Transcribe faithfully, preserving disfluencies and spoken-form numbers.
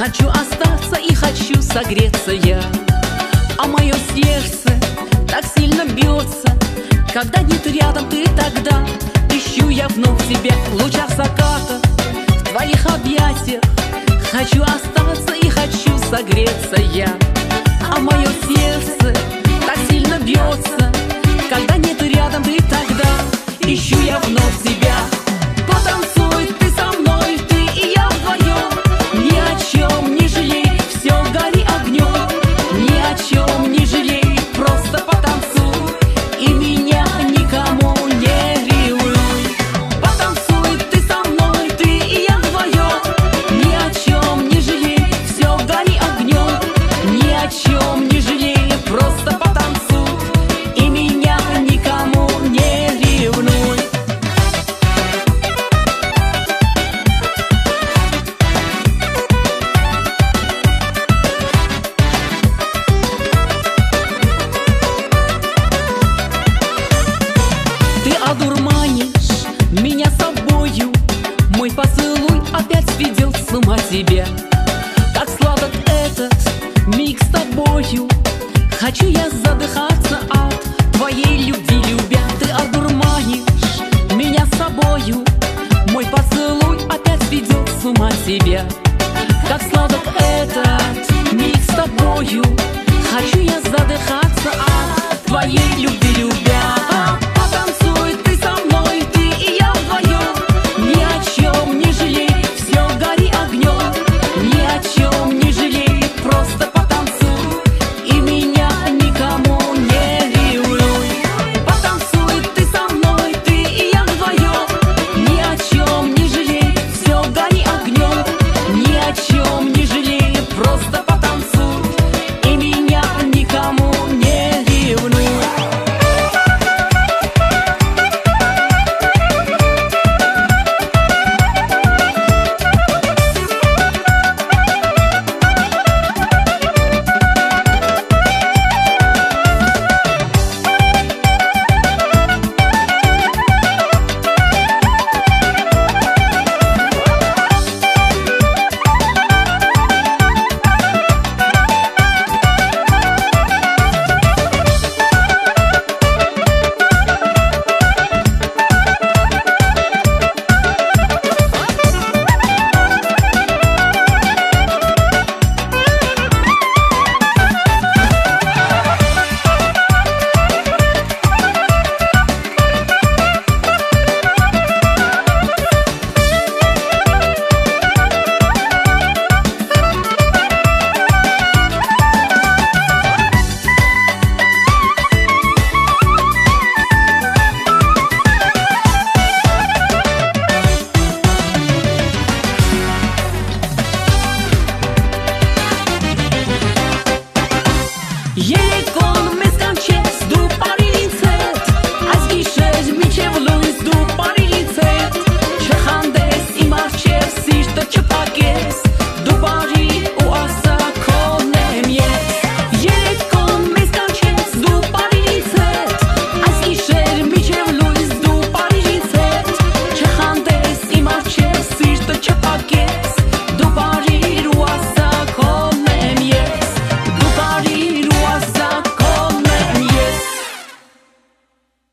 Хочу остаться и хочу согреться я. А мое сердце так сильно бьется, когда нет рядом ты, тогда ищу я вновь тебя в лучах заката, в твоих объятиях. Хочу остаться и хочу согреться я. А мое сердце так сильно бьется, когда нет рядом ты, тогда ищу я вновь тебя. Потанцуй ты со мной, ты и я вдвоем, ни о чем не жалей, все гори огнем. Ни о чем не жалей, просто потанцуй и меня никому не ревнуй. Потанцуй ты со мной, ты и я вдвоем, ни о чем не жалей, все гори огнем. Ни о чем не жалей, просто потанцуй и меня никому не ревнуй. Ты одурманишь меня собою, мой поцелуй опять сведет с ума тебя. Как сладок этот миг с тобою, хочу я задыхаться от твоей любви, любя. Ты одурманишь меня собою, мой поцелуй опять сведет с ума тебя. Как сладок этот миг с тобою, хочу я задыхаться от твоей любви, любя.